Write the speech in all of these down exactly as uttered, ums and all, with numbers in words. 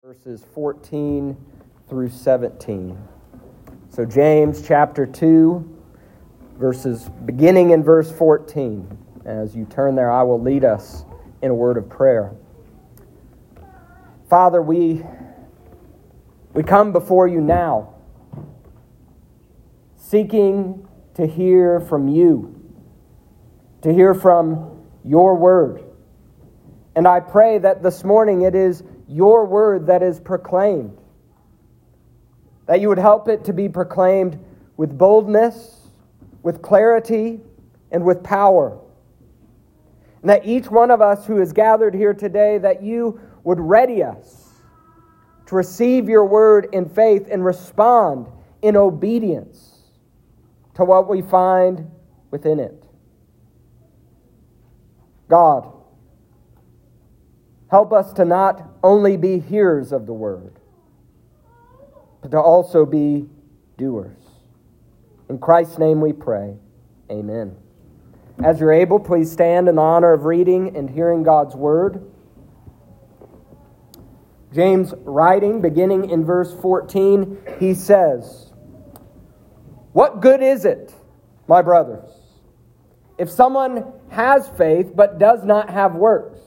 Verses fourteen through seventeen. So James chapter two, verses beginning in verse fourteen. As you turn there, I will lead us in a word of prayer. Father, we, we come before you now, seeking to hear from you, to hear from your word. And I pray that this morning it is your word that is proclaimed, that you would help it to be proclaimed with boldness, with clarity, and with power. And that each one of us who is gathered here today, that you would ready us to receive your word in faith and respond in obedience to what we find within it. God, help us to not only be hearers of the word, but to also be doers. In Christ's name we pray. Amen. As you're able, please stand in the honor of reading and hearing God's word. James, writing, beginning in verse fourteen, he says, "What good is it, my brothers, if someone has faith but does not have works?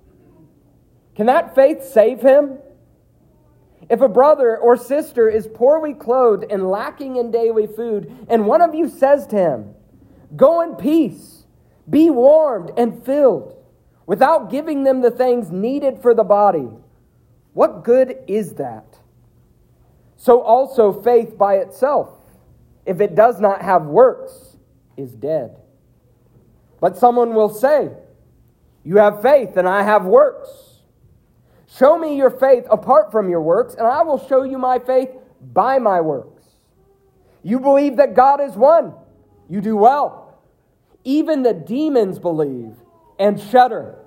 Can that faith save him? If a brother or sister is poorly clothed and lacking in daily food, and one of you says to him, 'Go in peace, be warmed and filled,' without giving them the things needed for the body, what good is that? So also faith by itself, if it does not have works, is dead. But someone will say, 'You have faith and I have works. Show me your faith apart from your works, and I will show you my faith by my works. You believe that God is one. You do well. Even the demons believe and shudder.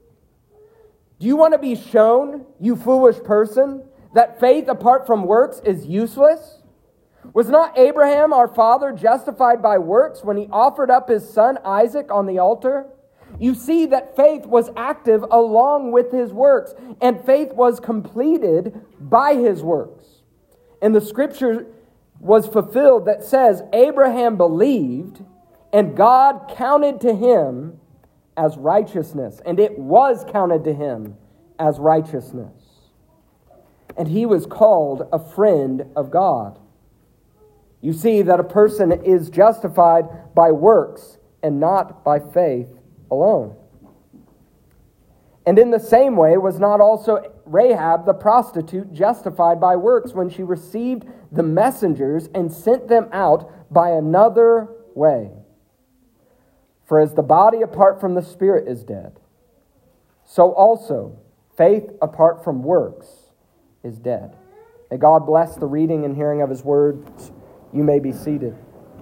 Do you want to be shown, you foolish person, that faith apart from works is useless? Was not Abraham, our father, justified by works when he offered up his son Isaac on the altar? You see that faith was active along with his works, and faith was completed by his works. And the scripture was fulfilled that says, Abraham believed, and God counted to him as righteousness. And it was counted to him as righteousness. And he was called a friend of God. You see that a person is justified by works and not by faith alone. And in the same way was not also Rahab the prostitute justified by works when she received the messengers and sent them out by another way? For as the body apart from the spirit is dead, so also faith apart from works is dead." May God bless the reading and hearing of his words. You may be seated.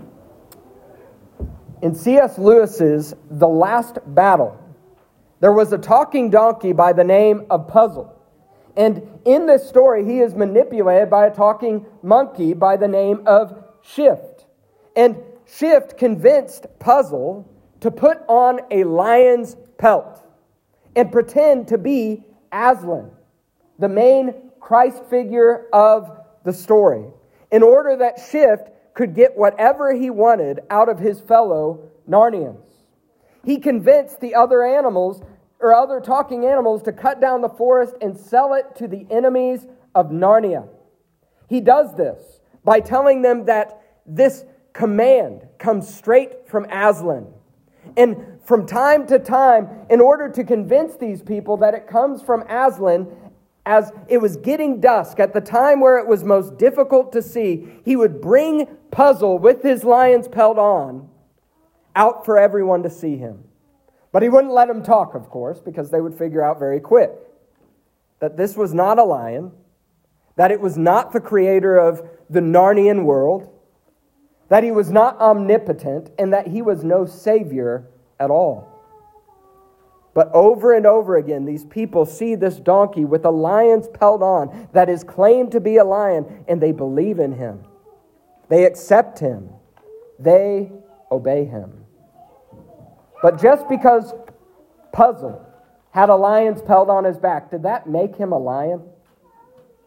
In C S Lewis's The Last Battle, there was a talking donkey by the name of Puzzle. And in this story, he is manipulated by a talking monkey by the name of Shift. And Shift convinced Puzzle to put on a lion's pelt and pretend to be Aslan, the main Christ figure of the story, in order that Shift could get whatever he wanted out of his fellow Narnians. He convinced the other animals, or other talking animals, to cut down the forest and sell it to the enemies of Narnia. He does this by telling them that this command comes straight from Aslan. And from time to time, in order to convince these people that it comes from Aslan, as it was getting dusk, at the time where it was most difficult to see, he would bring Puzzle with his lion's pelt on out for everyone to see him. But he wouldn't let him talk, of course, because they would figure out very quick that this was not a lion, that it was not the creator of the Narnian world, that he was not omnipotent, and that he was no savior at all. But over and over again, these people see this donkey with a lion's pelt on that is claimed to be a lion, and they believe in him. They accept him. They obey him. But just because Puzzle had a lion's pelt on his back, did that make him a lion?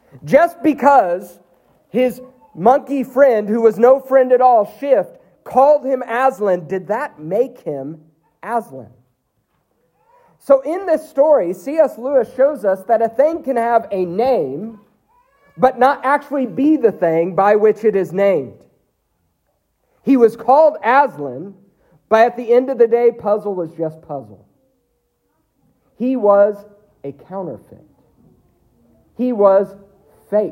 Just because his monkey friend, who was no friend at all, Shift, called him Aslan, did that make him Aslan? So in this story, C S Lewis shows us that a thing can have a name, but not actually be the thing by which it is named. He was called Aslan, but at the end of the day, Puzzle was just Puzzle. He was a counterfeit. He was fake.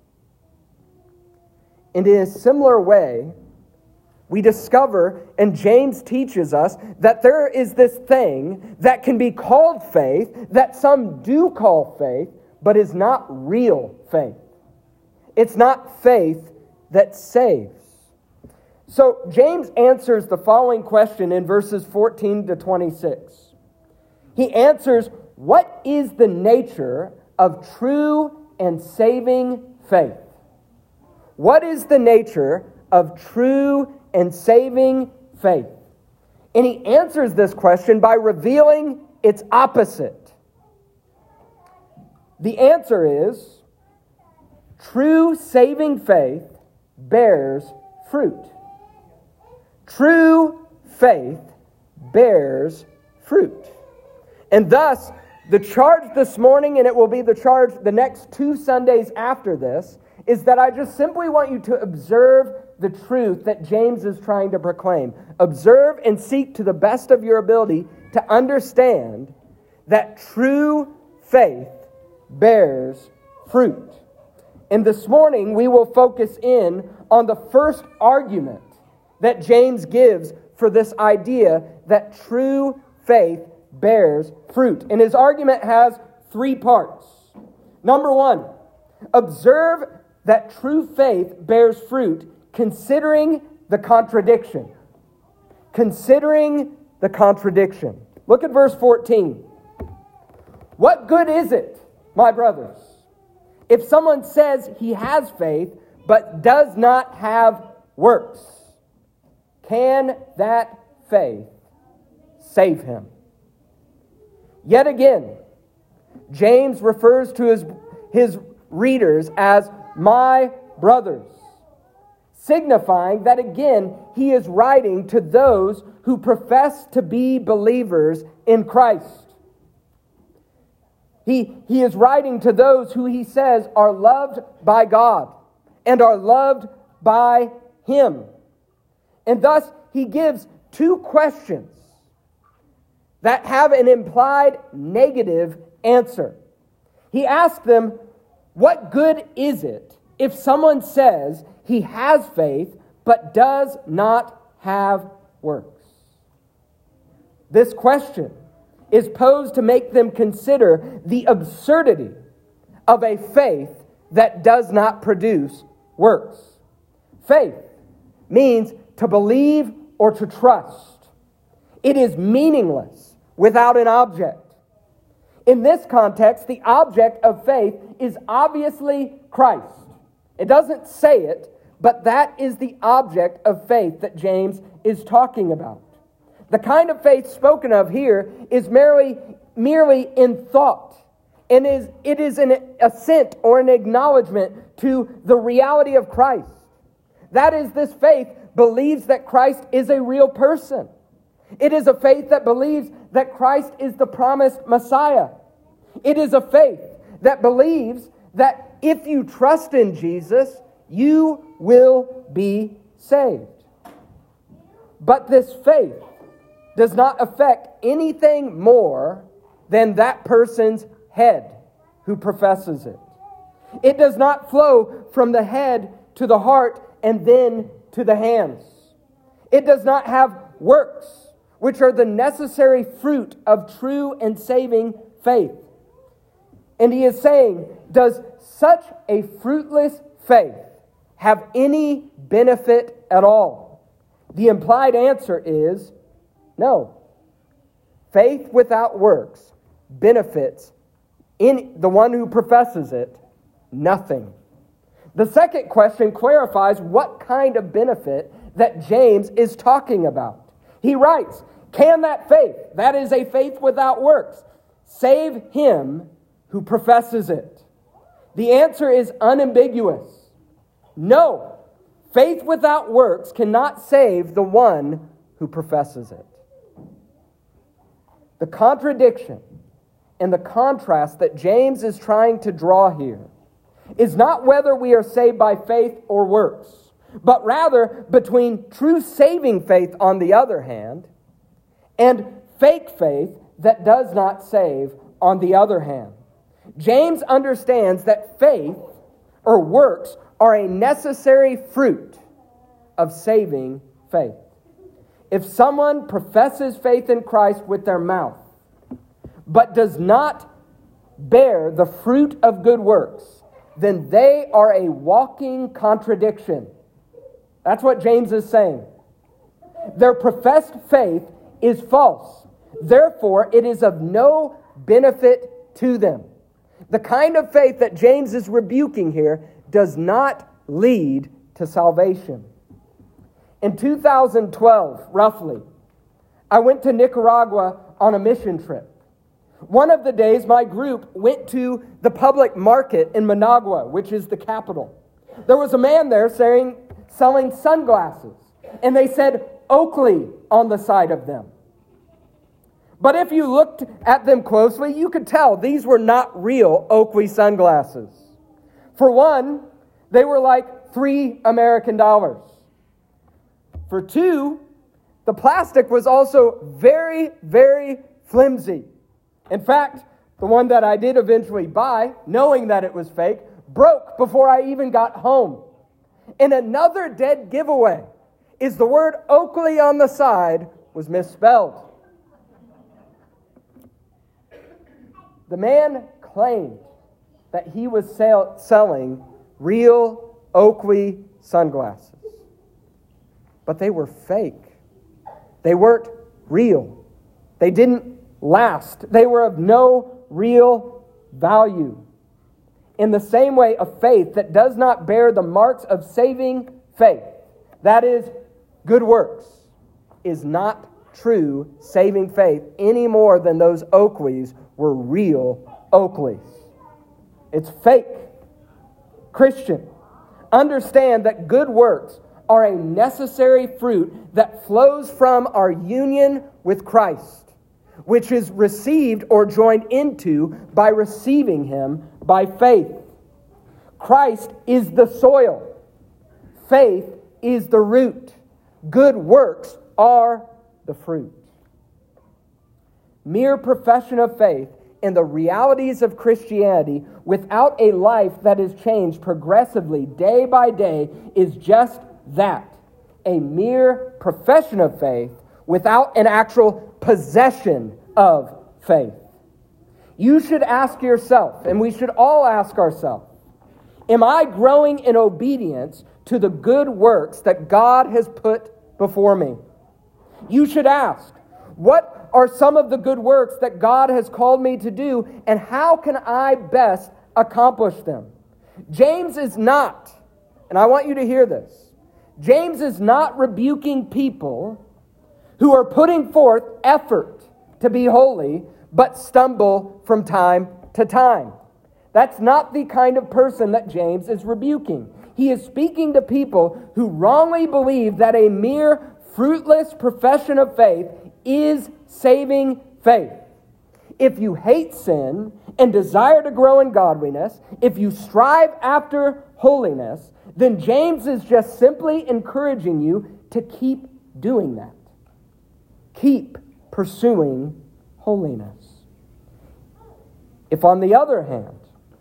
And in a similar way, we discover, and James teaches us, that there is this thing that can be called faith, that some do call faith, but is not real faith. It's not faith that saves. So James answers the following question in verses fourteen to twenty-six. He answers, what is the nature of true and saving faith? What is the nature of true and saving faith? And he answers this question by revealing its opposite. The answer is, true saving faith bears fruit. True faith bears fruit. And thus, the charge this morning, and it will be the charge the next two Sundays after this, is that I just simply want you to observe the truth that James is trying to proclaim. Observe and seek to the best of your ability to understand that true faith bears fruit. And this morning we will focus in on the first argument that James gives for this idea that true faith bears fruit. And his argument has three parts. Number one, observe that true faith bears fruit considering the contradiction. Considering the contradiction. Look at verse fourteen. What good is it, my brothers, if someone says he has faith but does not have works? Can that faith save him? Yet again, James refers to his, his readers as my brothers, signifying that again he is writing to those who profess to be believers in Christ. He, he is writing to those who he says are loved by God and are loved by Him. And thus he gives two questions that have an implied negative answer. He asks them, what good is it if someone says he has faith but does not have works? This question is posed to make them consider the absurdity of a faith that does not produce works. Faith means to believe or to trust. It is meaningless without an object. In this context, the object of faith is obviously Christ. It doesn't say it, but that is the object of faith that James is talking about. The kind of faith spoken of here is merely, merely in thought, and is it is an assent or an acknowledgement to the reality of Christ. That is, this faith believes that Christ is a real person. It is a faith that believes that Christ is the promised Messiah. It is a faith that believes that if you trust in Jesus, you will be saved. But this faith does not affect anything more than that person's head who professes it. It does not flow from the head to the heart and then to the hands. It does not have works, which are the necessary fruit of true and saving faith. And he is saying, does such a fruitless faith have any benefit at all? The implied answer is no. Faith without works benefits in the one who professes it nothing. The second question clarifies what kind of benefit that James is talking about. He writes, can that faith, that is a faith without works, save him who professes it? The answer is unambiguous. No, faith without works cannot save the one who professes it. The contradiction and the contrast that James is trying to draw here is not whether we are saved by faith or works, but rather between true saving faith on the other hand and fake faith that does not save on the other hand. James understands that faith or works are a necessary fruit of saving faith. If someone professes faith in Christ with their mouth, but does not bear the fruit of good works, then they are a walking contradiction. That's what James is saying. Their professed faith is false. Therefore, it is of no benefit to them. The kind of faith that James is rebuking here does not lead to salvation. In two thousand twelve, roughly, I went to Nicaragua on a mission trip. One of the days, my group went to the public market in Managua, which is the capital. There was a man there selling, selling sunglasses, and they said Oakley on the side of them. But if you looked at them closely, you could tell these were not real Oakley sunglasses. For one, they were like three American dollars. For two, the plastic was also very, very flimsy. In fact, the one that I did eventually buy, knowing that it was fake, broke before I even got home. And another dead giveaway is the word Oakley on the side was misspelled. The man claimed that he was sell- selling real Oakley sunglasses. But they were fake. They weren't real. They didn't last. They were of no real value. In the same way, a faith that does not bear the marks of saving faith, that is, good works, is not true saving faith any more than those Oakleys were real Oakleys. It's fake. Christian, understand that good works are a necessary fruit that flows from our union with Christ, which is received or joined into by receiving Him by faith. Christ is the soil. Faith is the root. Good works are the fruit. Mere profession of faith in the realities of Christianity without a life that is changed progressively day by day is just that, a mere profession of faith without an actual possession of faith. You should ask yourself, and we should all ask ourselves, am I growing in obedience to the good works that God has put before me? You should ask, what are some of the good works that God has called me to do, and how can I best accomplish them? James is not, and I want you to hear this, James is not rebuking people who are putting forth effort to be holy, but stumble from time to time. That's not the kind of person that James is rebuking. He is speaking to people who wrongly believe that a mere fruitless profession of faith is saving faith. If you hate sin and desire to grow in godliness, if you strive after holiness, then James is just simply encouraging you to keep doing that. Keep pursuing holiness. If, on the other hand,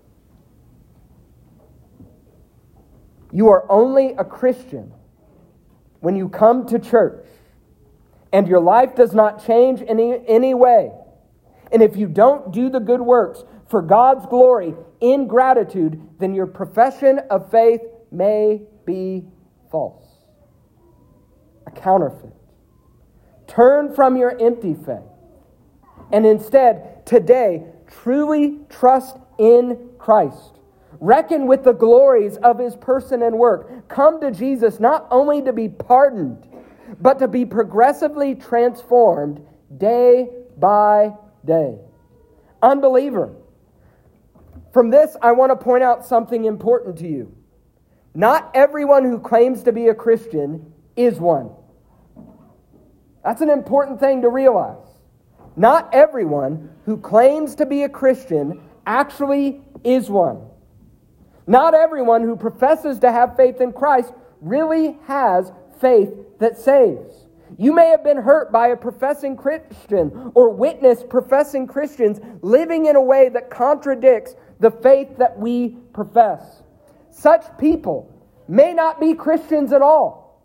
you are only a Christian when you come to church and your life does not change in any, any way, and if you don't do the good works for God's glory in gratitude, then your profession of faith may be false, a counterfeit. Turn from your empty faith and instead, today, truly trust in Christ. Reckon with the glories of His person and work. Come to Jesus not only to be pardoned, but to be progressively transformed day by day. Unbeliever, From this, I want to point out something important to you. Not everyone who claims to be a Christian is one. That's an important thing to realize. Not everyone who claims to be a Christian actually is one. Not everyone who professes to have faith in Christ really has faith that saves. You may have been hurt by a professing Christian or witnessed professing Christians living in a way that contradicts the faith that we profess. Such people may not be Christians at all.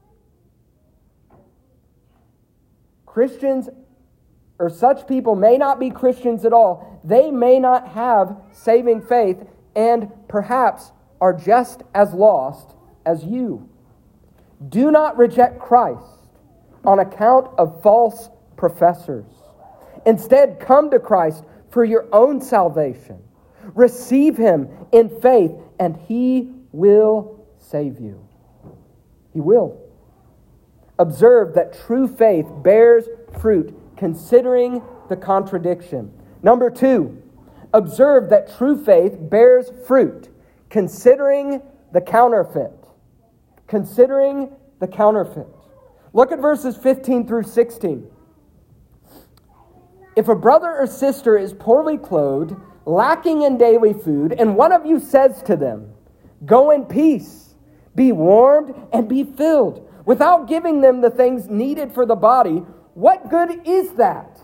Christians or such people may not be Christians at all. They may not have saving faith and perhaps are just as lost as you. Do not reject Christ on account of false professors. Instead, come to Christ for your own salvation. Receive Him in faith, and He will save you. He will. Observe that true faith bears fruit, considering the contradiction. Number two, observe that true faith bears fruit, considering the counterfeit. Considering the counterfeit. Look at verses fifteen through sixteen. If a brother or sister is poorly clothed, lacking in daily food, and one of you says to them, "Go in peace, be warmed and be filled," without giving them the things needed for the body, what good is that?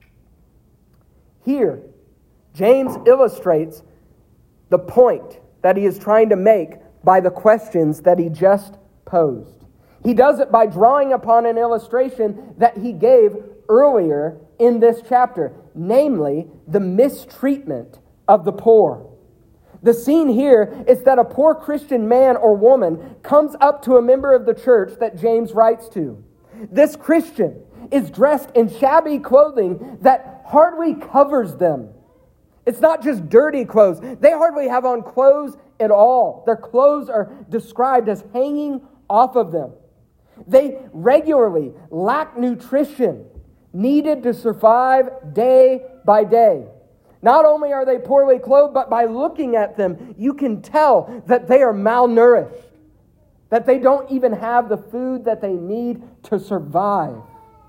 Here, James illustrates the point that he is trying to make by the questions that he just posed. He does it by drawing upon an illustration that he gave earlier in this chapter, namely the mistreatment of the poor. The scene here is that a poor Christian man or woman comes up to a member of the church that James writes to. This Christian is dressed in shabby clothing that hardly covers them. It's not just dirty clothes. They hardly have on clothes at all. Their clothes are described as hanging off of them. They regularly lack nutrition needed to survive day by day. Not only are they poorly clothed, but by looking at them, you can tell that they are malnourished, that they don't even have the food that they need to survive.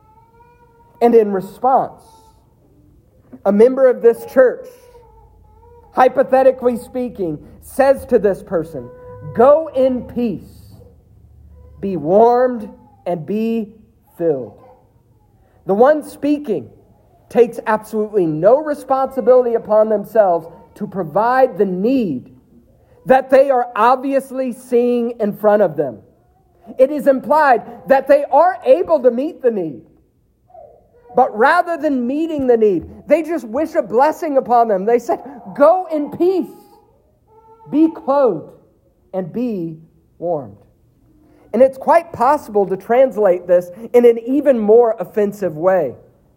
And in response, a member of this church, hypothetically speaking, says to this person, "Go in peace, be warmed, and be filled." The one speaking takes absolutely no responsibility upon themselves to provide the need that they are obviously seeing in front of them. It is implied that they are able to meet the need. But rather than meeting the need, they just wish a blessing upon them. They said, "Go in peace, be clothed, and be warmed." And it's quite possible to translate this in an even more offensive way.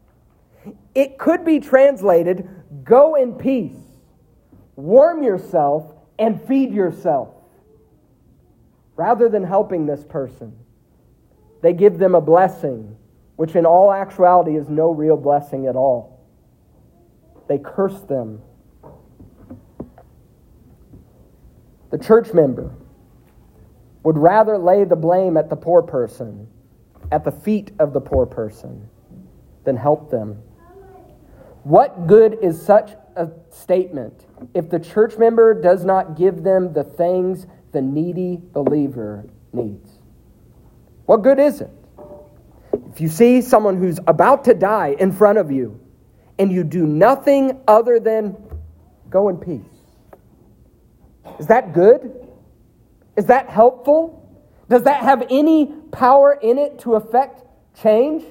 It could be translated, "Go in peace, warm yourself, and feed yourself." Rather than helping this person, they give them a blessing, which in all actuality is no real blessing at all. They curse them. The church member would rather lay the blame at the poor person, at the feet of the poor person, than help them. What good is such a statement if the church member does not give them the things the needy believer needs? What good is it? If you see someone who's about to die in front of you and you do nothing other than go in peace, is that good? Is that helpful? Does that have any power in it to affect change?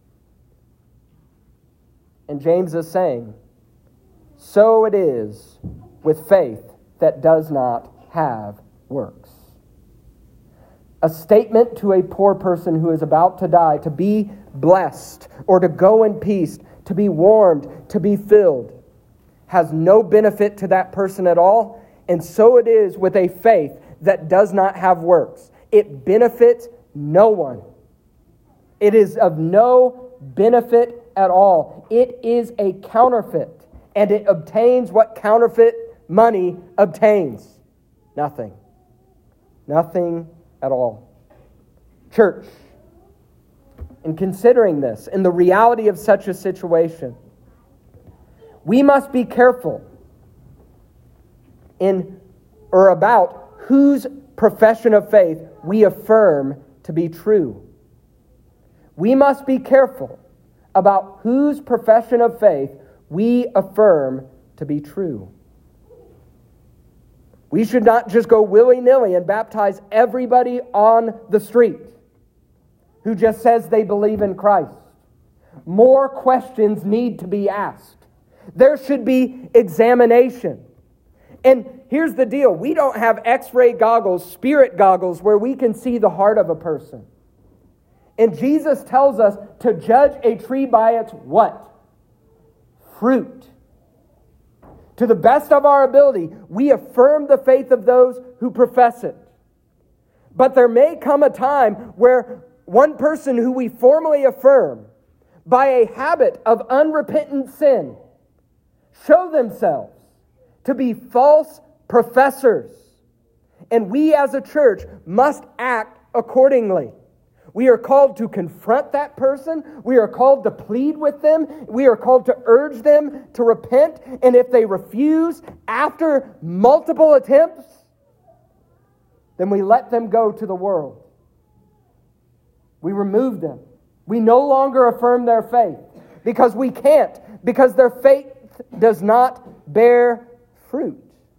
And James is saying, so it is with faith that does not have works. A statement to a poor person who is about to die, to be blessed, or to go in peace, to be warmed, to be filled, has no benefit to that person at all. And so it is with a faith that does not have works. It benefits no one. It is of no benefit at all. It is a counterfeit, and it obtains what counterfeit money obtains? Nothing. Nothing at all. Church, in considering this, in the reality of such a situation, we must be careful in or about whose profession of faith we affirm to be true. We must be careful about whose profession of faith we affirm to be true. We should not just go willy-nilly and baptize everybody on the street who just says they believe in Christ. More questions need to be asked. There should be examination. And here's the deal. We don't have x-ray goggles, spirit goggles, where we can see the heart of a person. And Jesus tells us to judge a tree by its what? Fruit. To the best of our ability, we affirm the faith of those who profess it. But there may come a time where one person who we formally affirm by a habit of unrepentant sin show themselves to be false professors. And we as a church must act accordingly. We are called to confront that person. We are called to plead with them. We are called to urge them to repent. And if they refuse after multiple attempts, then we let them go to the world. We remove them. We no longer affirm their faith because we can't, because their faith does not bear fruit.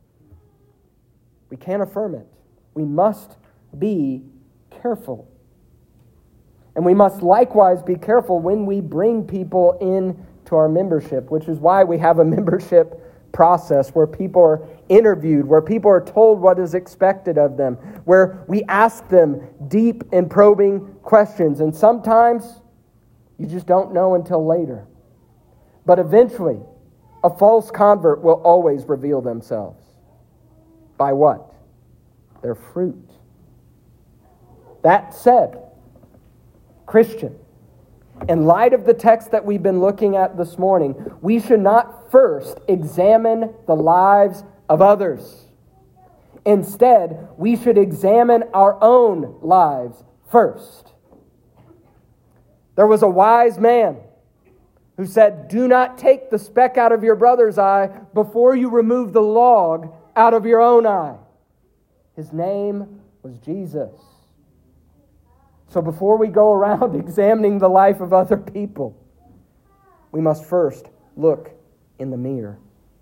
We can't affirm it. We must be careful. And we must likewise be careful when we bring people in to our membership, which is why we have a membership process where people are interviewed, where people are told what is expected of them, where we ask them deep and probing questions. And sometimes you just don't know until later. But eventually, a false convert will always reveal themselves. By what? Their fruit. That said, Christian, in light of the text that we've been looking at this morning, we should not first examine the lives of others. Instead, we should examine our own lives first. There was a wise man who said, "Do not take the speck out of your brother's eye before you remove the log out of your own eye." His name was Jesus. So before we go around examining the life of other people, we must first look in the mirror.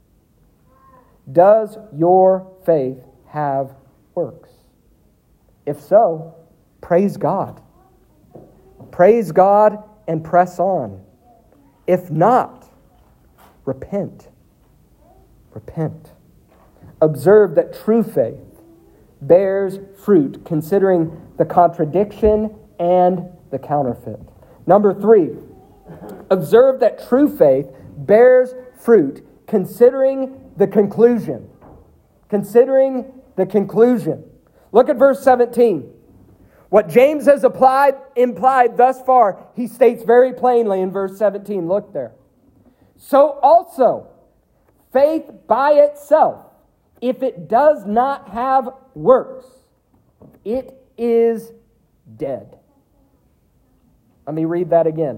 Does your faith have works? If so, praise God. Praise God and press on. If not, repent. Repent. Observe that true faith bears fruit, considering the contradiction and the counterfeit. Number three, observe that true faith bears fruit, considering the conclusion. Considering the conclusion. Look at verse seventeen. What James has applied, implied thus far, he states very plainly in verse seventeen. Look there. So also, faith by itself, if it does not have works, it is dead. Let me read that again.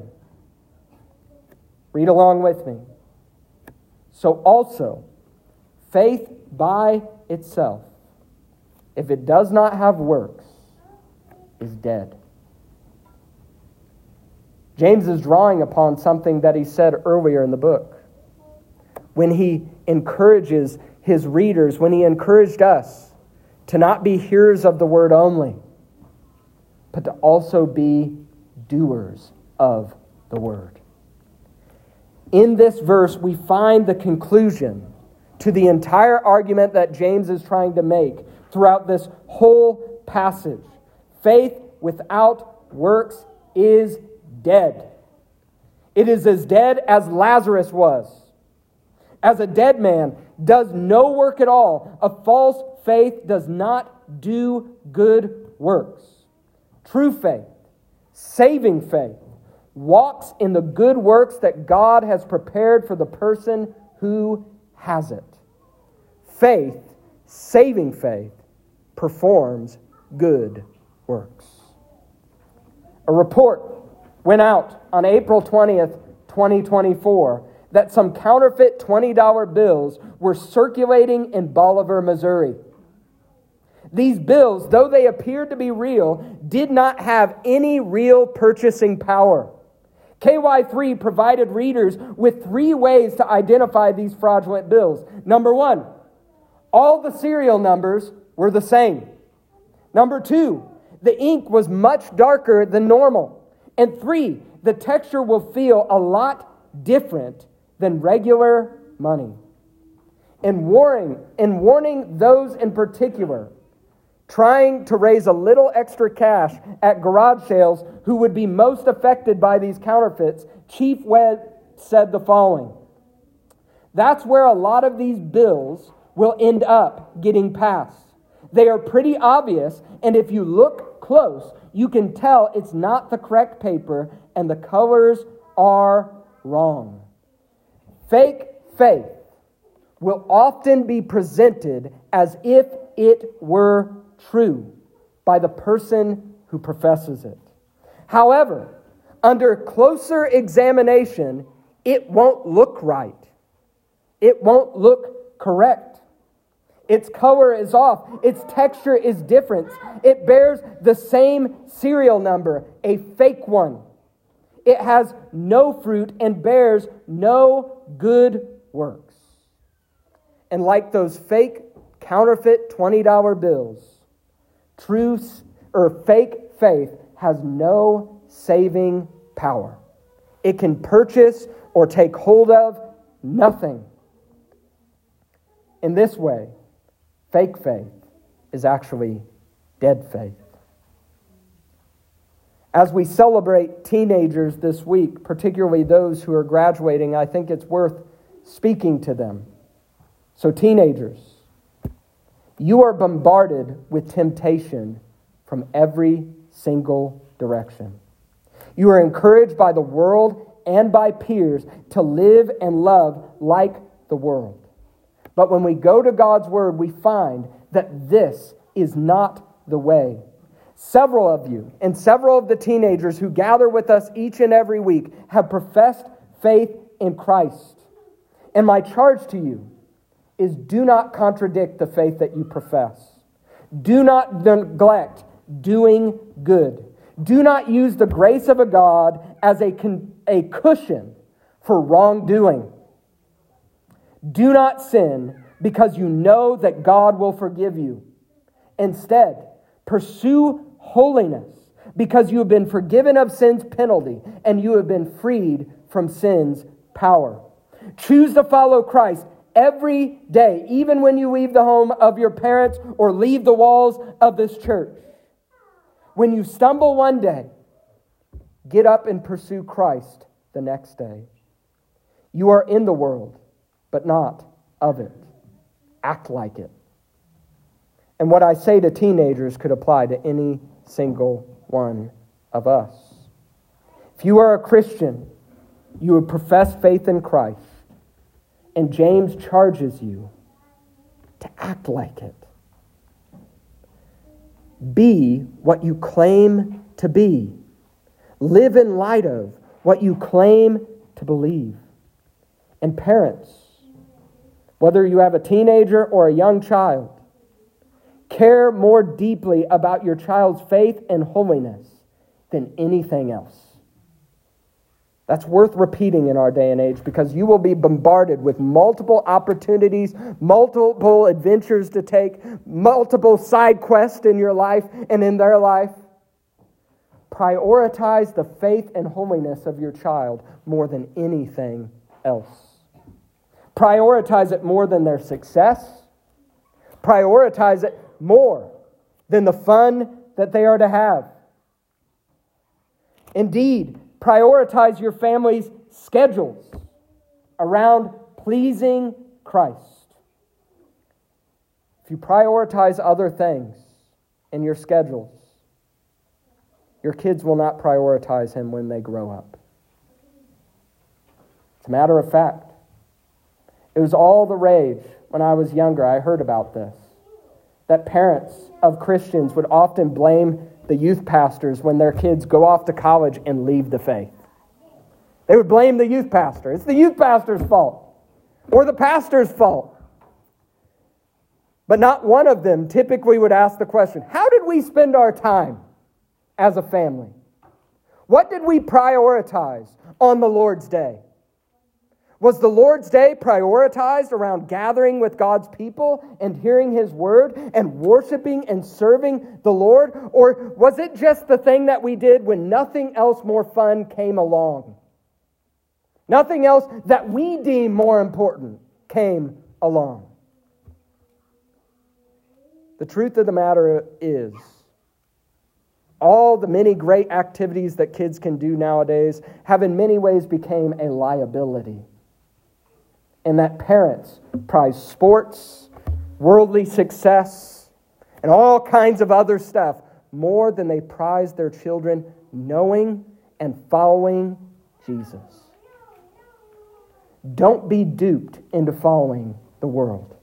Read along with me. So also, faith by itself, if it does not have works, is dead. James is drawing upon something that he said earlier in the book. When he encourages his readers, when he encouraged us to not be hearers of the word only, but to also be doers of the word. In this verse, we find the conclusion to the entire argument that James is trying to make throughout this whole passage. Faith without works is dead. It is as dead as Lazarus was. As a dead man does no work at all, a false faith does not do good works. True faith, saving faith, walks in the good works that God has prepared for the person who has it. faith, saving faith, performs good works. A report went out on April twentieth, twenty twenty-four, that some counterfeit twenty dollar bills were circulating in Bolivar, Missouri. These bills, though they appeared to be real, did not have any real purchasing power. K Y three provided readers with three ways to identify these fraudulent bills. Number one, all the serial numbers were the same. Number two, the ink was much darker than normal. And three, the texture will feel a lot different than regular money. In warning, in warning those in particular trying to raise a little extra cash at garage sales who would be most affected by these counterfeits, Chief Webb said the following: "That's where a lot of these bills will end up getting passed. They are pretty obvious, and if you look close, you can tell it's not the correct paper and the colors are wrong." Fake faith will often be presented as if it were true by the person who professes it. However, under closer examination, it won't look right. It won't look correct. Its color is off. Its texture is different. It bears the same serial number, a fake one. It has no fruit and bears no good works. And like those fake counterfeit twenty dollar bills, true or fake faith has no saving power. It can purchase or take hold of nothing. In this way, fake faith is actually dead faith. As we celebrate teenagers this week, particularly those who are graduating, I think it's worth speaking to them. So teenagers, you are bombarded with temptation from every single direction. You are encouraged by the world and by peers to live and love like the world. But when we go to God's Word, we find that this is not the way. Several of you and several of the teenagers who gather with us each and every week have professed faith in Christ. And my charge to you is do not contradict the faith that you profess. Do not neglect doing good. Do not use the grace of a God as a, con- a cushion for wrongdoing. Do not sin because you know that God will forgive you. Instead, pursue holiness because you have been forgiven of sin's penalty and you have been freed from sin's power. Choose to follow Christ every day, even when you leave the home of your parents or leave the walls of this church. When you stumble one day, get up and pursue Christ the next day. You are in the world, but not of it. Act like it. And what I say to teenagers could apply to any single one of us. If you are a Christian, you would profess faith in Christ. And James charges you to act like it. Be what you claim to be. Live in light of what you claim to believe. And parents, whether you have a teenager or a young child, care more deeply about your child's faith and holiness than anything else. That's worth repeating in our day and age because you will be bombarded with multiple opportunities, multiple adventures to take, multiple side quests in your life and in their life. Prioritize the faith and holiness of your child more than anything else. Prioritize it more than their success. Prioritize it more than the fun that they are to have. Indeed, prioritize your family's schedules around pleasing Christ. If you prioritize other things in your schedules, your kids will not prioritize Him when they grow up. It's a matter of fact. It was all the rage when I was younger. I heard about this. That parents of Christians would often blame the youth pastors when their kids go off to college and leave the faith. They would blame the youth pastor. It's the youth pastor's fault. Or the pastor's fault. But not one of them typically would ask the question, how did we spend our time as a family? What did we prioritize on the Lord's Day? Was the Lord's Day prioritized around gathering with God's people and hearing His Word and worshiping and serving the Lord? Or was it just the thing that we did when nothing else more fun came along? Nothing else that we deem more important came along. The truth of the matter is, all the many great activities that kids can do nowadays have in many ways become a liability. And that parents prize sports, worldly success, and all kinds of other stuff more than they prize their children knowing and following Jesus. Don't be duped into following the world.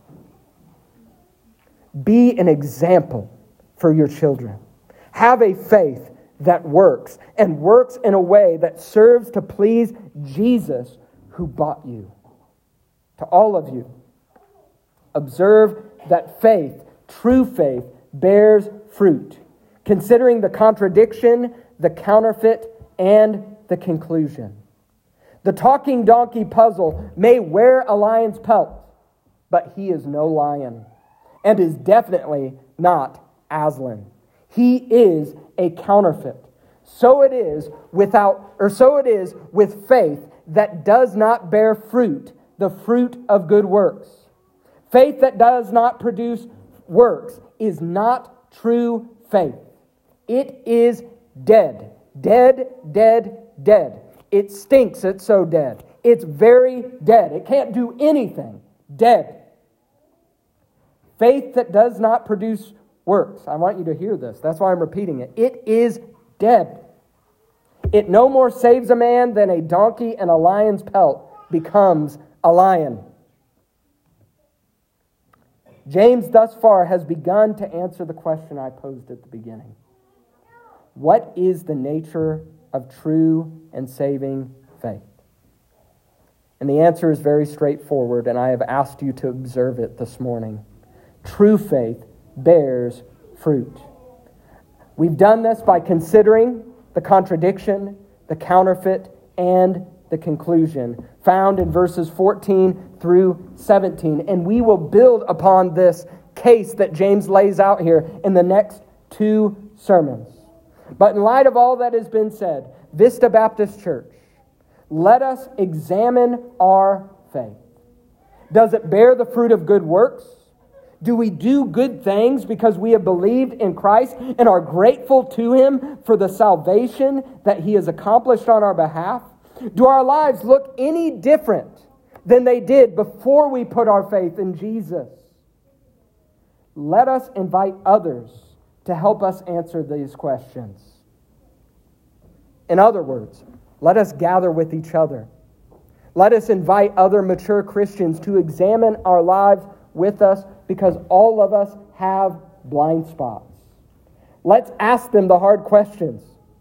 Be an example for your children. Have a faith that works, and works in a way that serves to please Jesus who bought you. To all of you, observe that faith, true faith, bears fruit, considering the contradiction, the counterfeit, and the conclusion. The talking donkey puzzle may wear a lion's pelt, but he is no lion, and is definitely not Aslan. He is a counterfeit. So it is without, or so it is with faith that does not bear fruit, the fruit of good works. Faith that does not produce works is not true faith. It is dead. Dead, dead, dead. It stinks, it's so dead. It's very dead. It can't do anything. Dead. Faith that does not produce works. I want you to hear this. That's why I'm repeating it. It is dead. It no more saves a man than a donkey and a lion's pelt becomes a lion. James thus far has begun to answer the question I posed at the beginning. What is the nature of true and saving faith? And the answer is very straightforward, and I have asked you to observe it this morning. True faith bears fruit. We've done this by considering the contradiction, the counterfeit, and the conclusion found in verses fourteen through seventeen. And we will build upon this case that James lays out here in the next two sermons. But in light of all that has been said, Vista Baptist Church, let us examine our faith. Does it bear the fruit of good works? Do we do good things because we have believed in Christ and are grateful to Him for the salvation that He has accomplished on our behalf? Do our lives look any different than they did before we put our faith in Jesus? Let us invite others to help us answer these questions. In other words, let us gather with each other. Let us invite other mature Christians to examine our lives with us, because all of us have blind spots. Let's ask them the hard questions.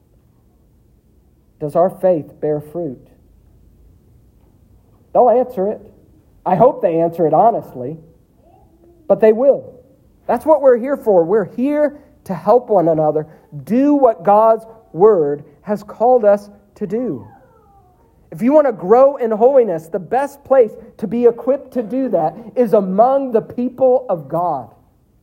Does our faith bear fruit? They'll answer it. I hope they answer it honestly, but they will. That's what we're here for. We're here to help one another do what God's Word has called us to do. If you want to grow in holiness, the best place to be equipped to do that is among the people of God.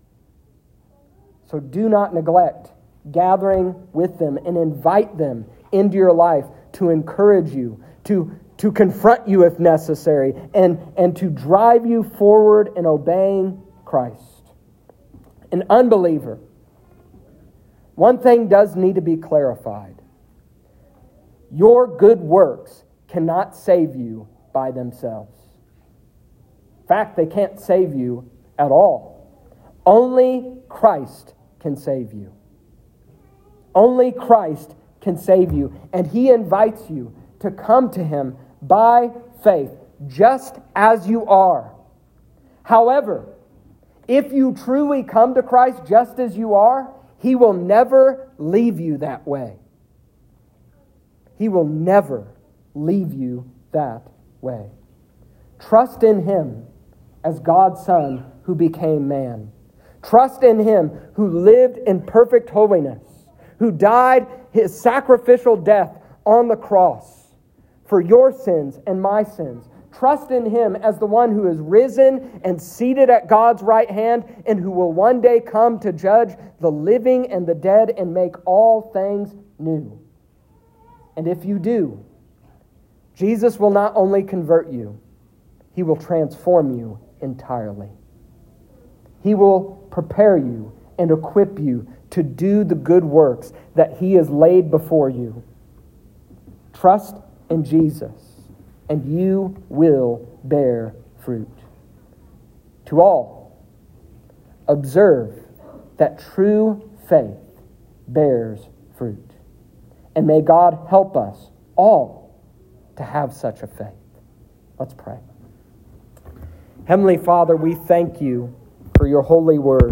So do not neglect gathering with them and invite them into your life to encourage you, to, to confront you if necessary, and, and to drive you forward in obeying Christ. An unbeliever, one thing does need to be clarified. Your good works cannot save you by themselves. In fact, they can't save you at all. Only Christ can save you. Only Christ can save you. And He invites you to come to Him by faith, just as you are. However, if you truly come to Christ just as you are, He will never leave you that way. He will never leave you that way. Trust in Him as God's Son who became man. Trust in Him who lived in perfect holiness, who died His sacrificial death on the cross for your sins and my sins. Trust in Him as the one who is risen and seated at God's right hand and who will one day come to judge the living and the dead and make all things new. And if you do, Jesus will not only convert you, He will transform you entirely. He will prepare you and equip you to do the good works that He has laid before you. Trust in Jesus, and you will bear fruit. To all, observe that true faith bears fruit. And may God help us all to have such a faith. Let's pray. Heavenly Father, we thank You for Your holy word.